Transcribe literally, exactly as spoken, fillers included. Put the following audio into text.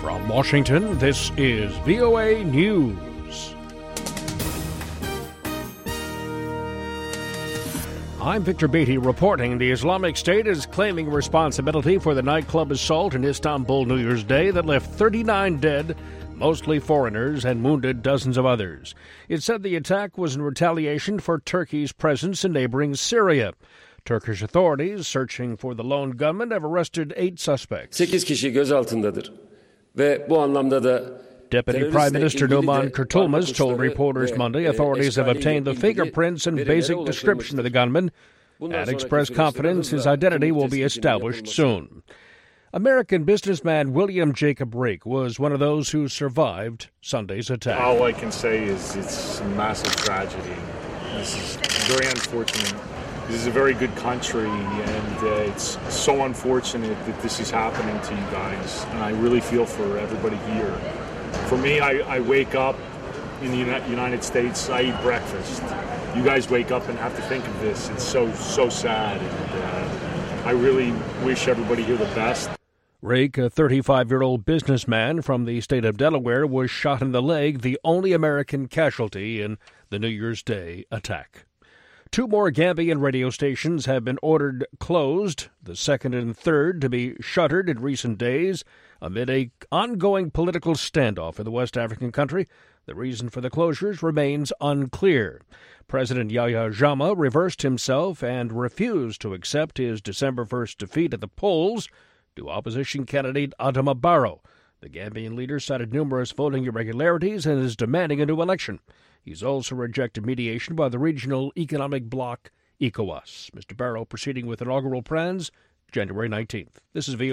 From Washington, this is V O A News. I'm Victor Beatty reporting the Islamic State is claiming responsibility for the nightclub assault in Istanbul New Year's Day that left thirty-nine dead, mostly foreigners, and wounded dozens of others. It said the attack was in retaliation for Turkey's presence in neighboring Syria. Turkish authorities searching for the lone gunman have arrested eight suspects. sekiz kişi gözaltındadır ve bu anlamda da Deputy Prime Minister Numan Kurtulmaz told reporters Monday authorities have obtained the fingerprints and basic description of the gunman and expressed confidence his identity will be established soon. American businessman William Jacob Rake was one of those who survived Sunday's attack. All I can say is it's a massive tragedy. This is very unfortunate. This is a very good country, and uh, it's so unfortunate that this is happening to you guys. And I really feel for everybody here. For me, I, I wake up in the United States, I eat breakfast. You guys wake up and have to think of this. It's so, so sad. And uh, I really wish everybody here the best. Rake, a thirty-five-year-old businessman from the state of Delaware, was shot in the leg, the only American casualty in the New Year's Day attack. Two more Gambian radio stations have been ordered closed, the second and third to be shuttered in recent days amid an ongoing political standoff in the West African country. The reason for the closures remains unclear. President Yahya Jammeh reversed himself and refused to accept his December first defeat at the polls to opposition candidate Adama Barrow. The Gambian leader cited numerous voting irregularities and is demanding a new election. He's also rejected mediation by the regional economic bloc ECOWAS. Mister Barrow proceeding with inaugural plans January nineteenth. This is V O A.